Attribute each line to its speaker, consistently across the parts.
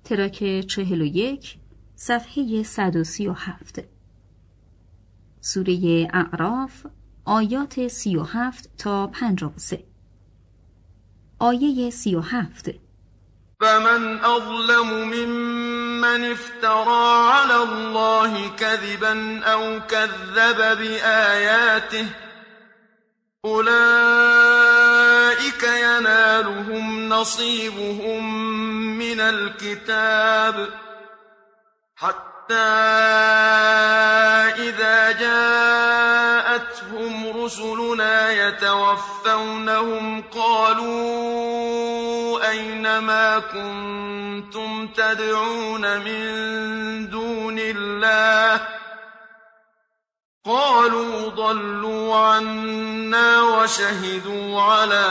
Speaker 1: تراک 41 صفحه 137. سوره اعراف آیات 37 تا 53. آیه 37:
Speaker 2: فمن أظلم ممن افترى على الله كذبا أو كذب بآياته أولئك ينالهم نصيبهم من الكتاب حتى إذا جاءتهم رسلنا يتوفونهم قالوا أين ما كنتم تدعون من دون الله قالوا ضلوا عنا وشهدوا على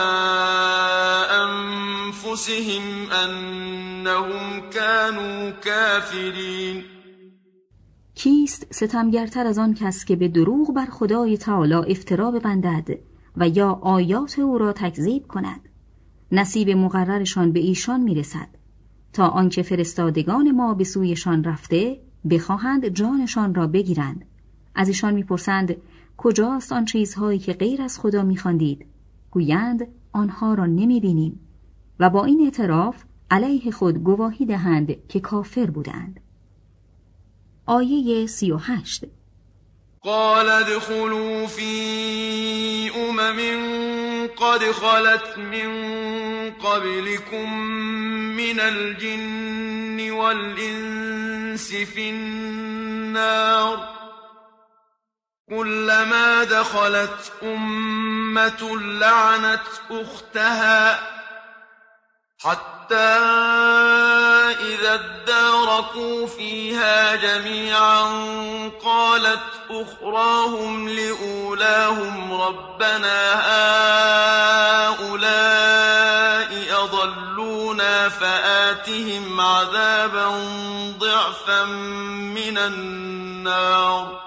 Speaker 2: أنفسهم أنهم كانوا كافرین.
Speaker 1: کیست ستمگرتر از آن کس که به دروغ بر خدای تعالی افترا ببندد و یا آیات او را تکذیب کند؟ نصیب مقررشان به ایشان میرسد تا آنکه فرستادگان ما به سویشان رفته بخواهند جانشان را بگیرند. از ایشان میپرسند کجاست آن چیزهایی که غیر از خدا میخواندید؟ گویند آنها را نمیبینیم و با این اعتراف علیه خود گواهی دهند که کافر بودند. آیه 38:
Speaker 2: قال ادخلوا في قد خلت من قبلكم من الجن والإنس في النار كلما دخلت أمة لعنت أختها حتى إذا اداركوا فيها جميعا قالت أخراهم لأولاهم ربنا هؤلاء أضلونا فآتهم عذابا ضعفا من النار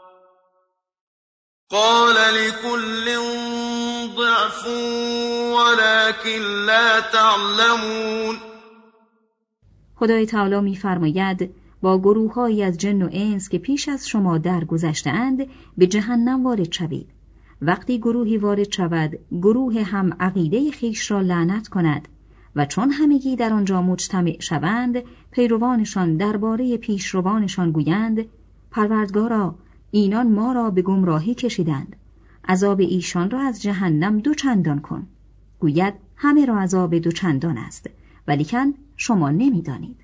Speaker 2: قال لكل ضعف ولكن لا تعلمون.
Speaker 1: خدای تعالی می‌فرماید با گروه‌هایی از جن و انس که پیش از شما درگذشته‌اند به جهنم وارد شوید. وقتی گروهی وارد شود گروه هم عقیده خویش را لعنت کند و چون همگی در آنجا مجتمع شوند پیروانشان درباره پیشروانشان گویند پروردگارا اینان ما را به گمراهی کشیدند، عذاب ایشان را از جهنم 2 چندان کن. گوید همه را عذاب 2 چندان است ولیکن شما نمیدانید.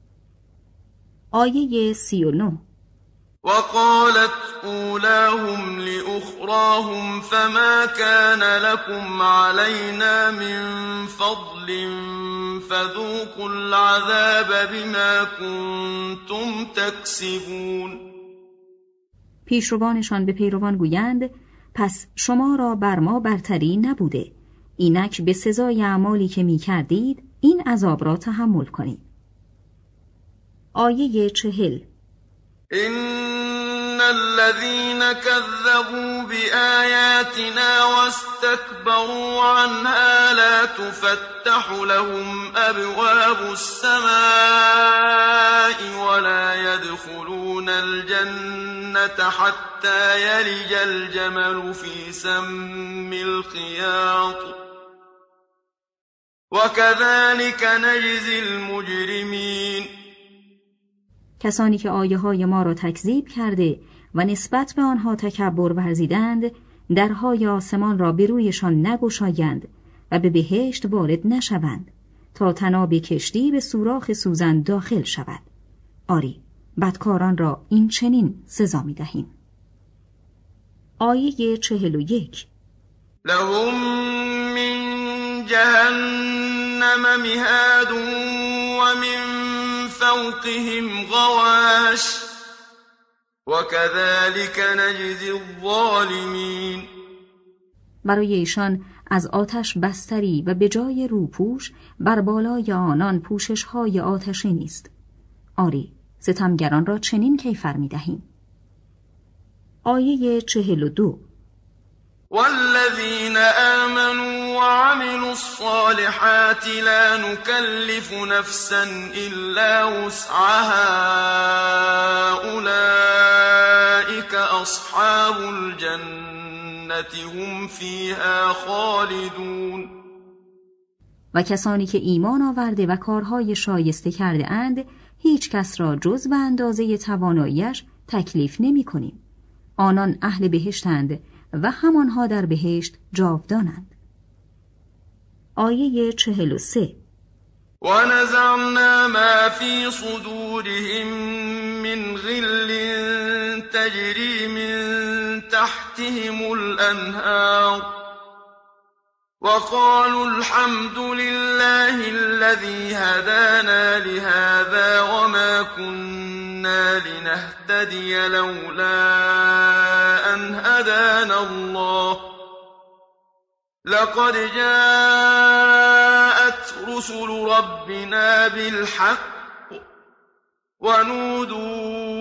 Speaker 1: آیه 39:
Speaker 2: وقالت اولاهم لأخراهم فما كان لكم علينا من فضل فذوقوا العذاب بما كنتم تكسبون.
Speaker 1: پیشروانشان به پیروان گویند پس شما را بر ما برتری نبوده، اینک به سزای اعمالی که می کردید این عذاب را تحمل کنید. آیه 40:
Speaker 2: إن الذين كذبوا بآياتنا واستكبروا عنها لا تفتح لهم أبواب السماء ولا يدخلون الجنة حتى يلج الجمل في سم الخياط وكذلك نجزي المجرمين.
Speaker 1: کسانی که آیه های ما را تکذیب کرده و نسبت به آنها تکبر ورزیدند درهای آسمان را به رویشان نگشایند و به بهشت وارد نشوند تا طناب کشتی به سوراخ سوزن داخل شود. آری بدکاران را این چنین سزا می دهیم. آیه 41:
Speaker 2: لهم من جهنم مهاد ومن فوقهم غواش وكذلك نجزي الظالمین.
Speaker 1: برای ایشان از آتش بستری و به جای روپوش بر بالای آنان پوشش‌های آتشی نیست. آری ستمگران را چنین کیفر می‌دهیم. آیه 42:
Speaker 2: والذين آمنوا وعملوا الصالحات لا نكلف نفسا إلا وسعها أولئك أصحاب الجنة هم فيها خالدون.
Speaker 1: و کسانی که ایمان آورده و کارهای شایسته کرده اند هیچ کس را جز به اندازه تواناییش تکلیف نمی کنیم. آنان اهل بهشتند و همانها در بهشت جاودانند. آیه 43.
Speaker 2: ونزعنا ما في صدورهم من غل تجري من تحتهم الأنهار وقالوا الحمد لله الذي هدانا لهذا وما كنا لنهتدي لولا أن هدانا الله لقد جاءت رسل ربنا بالحق ونودوا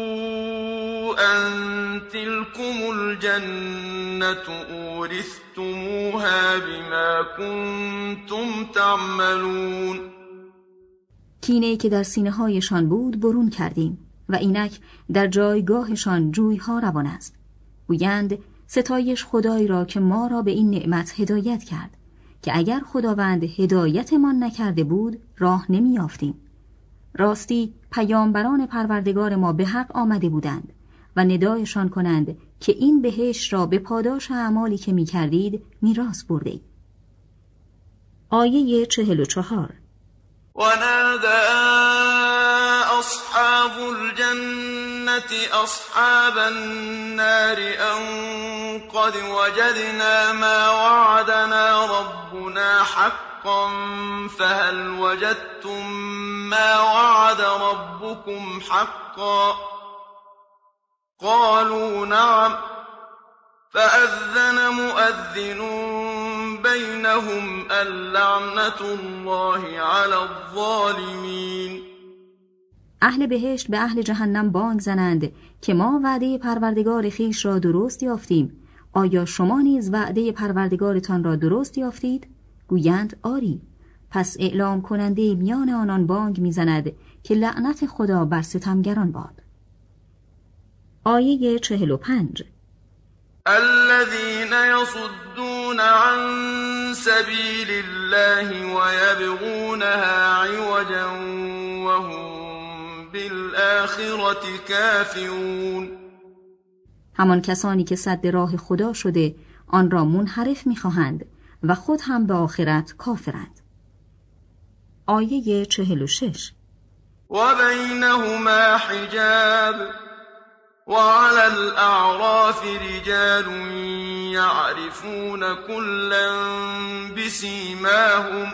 Speaker 2: أن تلكم الجنة أورثتموها بما كنتم تعملون.
Speaker 1: کینه‌ای که در سینه‌هایشان بود برون کردیم و اینک در جایگاهشان جوی‌ها روان است. گویند ستایش خدای را که ما را به این نعمت هدایت کرد که اگر خداوند هدایتمان نکرده بود راه نمی‌یافتیم. راستی پیامبران پروردگار ما به حق آمده بودند و ندایشان کنند که این بهشت را به پاداش اعمالی که می کردید میراث بردید. آیه 44.
Speaker 2: ونادى أصحاب الجنة أصحاب النار أن قد وجدنا ما وعدنا ربنا حقا فهل وجدتم ما وعد ربكم حقا قالوا نعم فأذن مؤذن بينهم اللعنة الله على الظالمين.
Speaker 1: اهل بهشت به اهل جهنم بانگ زنند که ما وعده پروردگار خویش را درست یافتیم. آیا شما نیز وعده پروردگارتان را درست یافتید؟ گویند آری. پس اعلام کننده میان آنان بانگ میزند که لعنت خدا بر ستمگران باد. آیه 45.
Speaker 2: الذين يصدون عن سبيل الله ويبغونها عوجا وهم بالآخرة كافرون.
Speaker 1: همان کسانی که سد راه خدا شده آن را منحرف می‌خواهند و خود هم به آخرت کافرند. آیه 46.
Speaker 2: وبينهما حجاب وعلى الأعراف رجال يعرفون كلا بسيماهم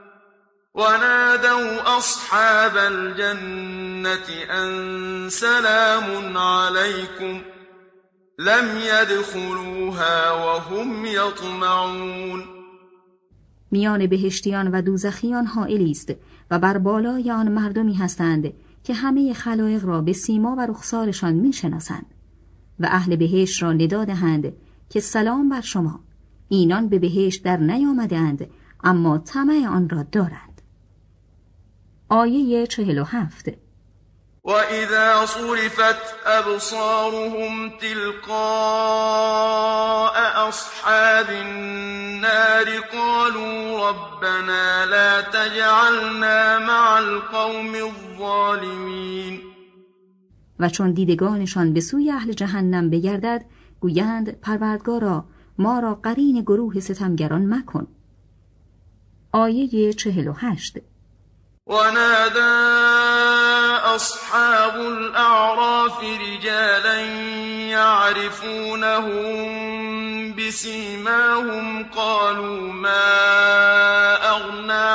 Speaker 2: ونادوا أصحاب الجنة أن سلام عليكم لم يدخلوها وهم يطمعون.
Speaker 1: میان بهشتیان و دوزخیان حائلی است و بر بالای آن مردمی هستند که همه خلایق را به سیما و رخسارشان میشناسند و اهل بهشت را ندا دهند که سلام بر شما. اینان به بهشت در نیامدند اما طمع آن را دارند. آیه 47.
Speaker 2: وَإِذَا صُرِفَتْ أَبْصَارُهُمْ تِلْقَاءَ أَصْحَابِ النَّارِ قَالُوا رَبَّنَا لَا تَجْعَلْنَا مَعَ الْقَوْمِ الظَّالِمِينَ.
Speaker 1: و چون دیدگانشان به سوی اهل جهنم بگردد گویند پروردگارا ما را قرین گروه ستمگران مکن. آیه 48.
Speaker 2: ونادى أصحاب الأعراف رجالا يعرفونهم بسيماهم قالوا ما أغنى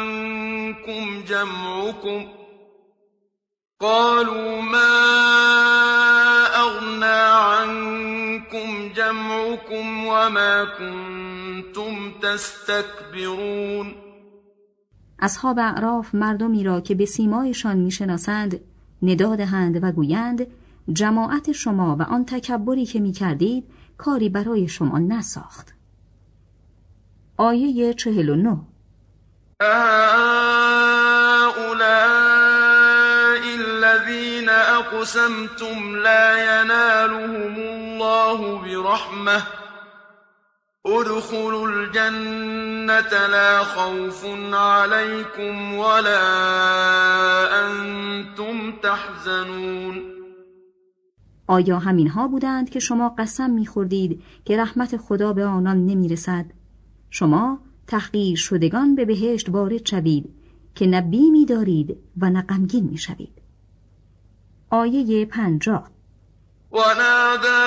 Speaker 2: عنكم جمعكم وما كنتم تستكبرون.
Speaker 1: اصحاب اعراف مردمی را که به سیمایشان میشناسند ندا دهند و گویند جماعت شما و آن تکبری که میکردید کاری برای شما نساخت. آیه 49
Speaker 2: هؤلاء الذين أقسمتم لا ينالهم الله برحمة ادخلوا الجنة لا خوف عليكم ولا أنتم تحزنون.
Speaker 1: آیا همین ها بودند که شما قسم می‌خوردید که رحمت خدا به آنان نمی‌رسد؟ شما تحقیر شدگان به بهشت وارد شوید که نه بیمی دارید و نه غمگین می‌شوید. آیه 50
Speaker 2: ونادى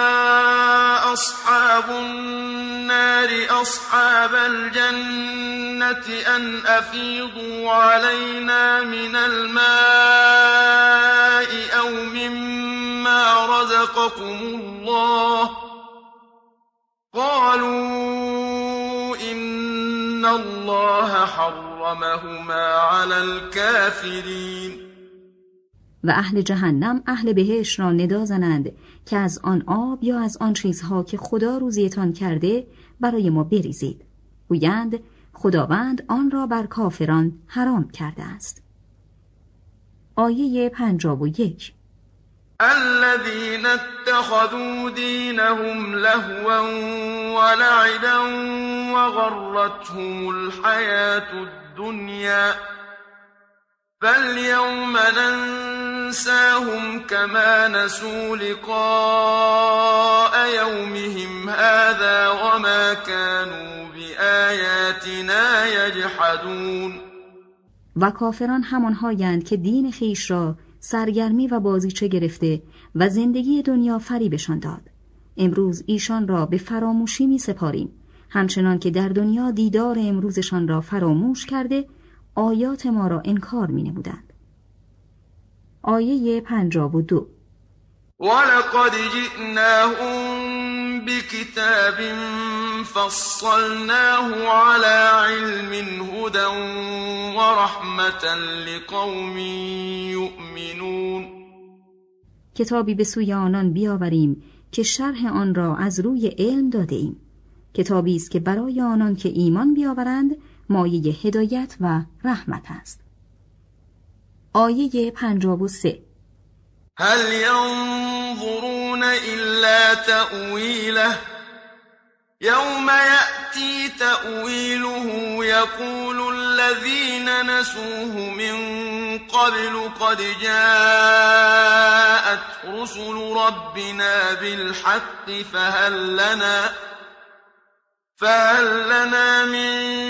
Speaker 2: أصحاب النار أصحاب الجنة أن أفيضوا علينا من الماء أو مما رزقكم الله قالوا إن الله حرمهما على الكافرين.
Speaker 1: و اهل جهنم اهل بهشت را ندا زنند که از آن آب یا از آن چیزها که خدا روزیتان کرده برای ما بریزید. گویند خداوند آن را بر کافران حرام کرده است. آیه 51
Speaker 2: الذين اتخذوا دينهم لهوا ولعبا وغرتهم الحياة الدنيا فاليوم ننساهم كما نسوا لقاء يومهم هذا وما كانوا بآياتنا يجحدون.
Speaker 1: و کافران همانهایند که دین خیش را سرگرمی و بازیچه گرفته و زندگی دنیا فریبشان داد. امروز ایشان را به فراموشی می سپاریم، همچنان که در دنیا دیدار امروزشان را فراموش کرده آیات ما را انکار می نمودند. آیه 52
Speaker 2: ولقد جئناهم بكتاب فصلناه على علم هدى ورحمة لقوم يؤمنون.
Speaker 1: کتابی به سوی آنان بیاوریم که شرح آن را از روی علم داده ایم. کتابی است که برای آنان که ایمان بیاورند مایه هدایت و رحمت است. آیه 53
Speaker 2: هل ينظرون إلا تأويله يوم يأتي تأويله يقول الذين نسوه من قبل قد جاءت رسل ربنا بالحق فهل لنا من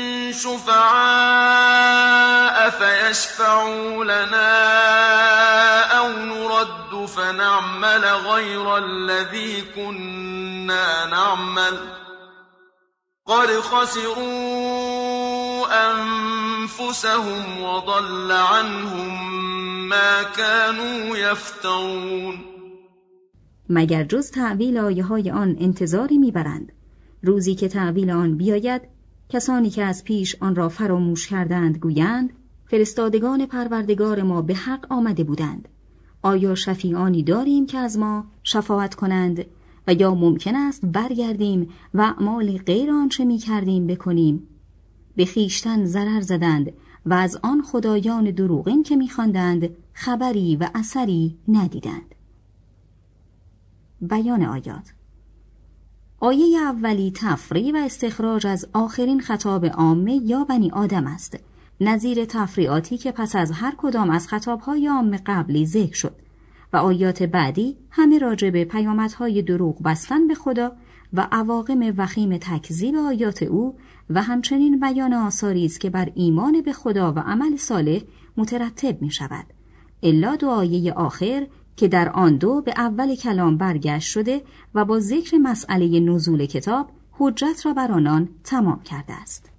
Speaker 2: شفعاء فيشفعوا لنا أو نرد فنعمل غير الذي كنا نعمل قد خسروا أنفسهم وضل عنهم ما كانوا يفترون.
Speaker 1: مگر جز تأویل آیه‌های آن انتظاری میبرند؟ روزی که تأویل آن بیاید، کسانی که از پیش آن را فراموش کردند گویند فرستادگان پروردگار ما به حق آمده بودند. آیا شفیعانی داریم که از ما شفاعت کنند و یا ممکن است برگردیم و اعمال غیر آنچه می کردیم بکنیم؟ به خویشتن ضرر زدند و از آن خدایان دروغین که می خواندند خبری و اثری ندیدند. بیان آیات. آیه اولی تفریع و استخراج از آخرین خطاب عامه یا بنی آدم است، نظیر تفریعاتی که پس از هر کدام از خطابهای عام قبلی ذکر شد، و آیات بعدی همه راجع به پیامدهای دروغ بستن به خدا و عواقب وخیم تکذیب آیات او و همچنین بیان آثاری است که بر ایمان به خدا و عمل صالح مترتب می شود، الا دو آیه آخر که در آن دو به اول کلام برگشت شده و با ذکر مسئله نزول کتاب حجت را بر آنان تمام کرده است.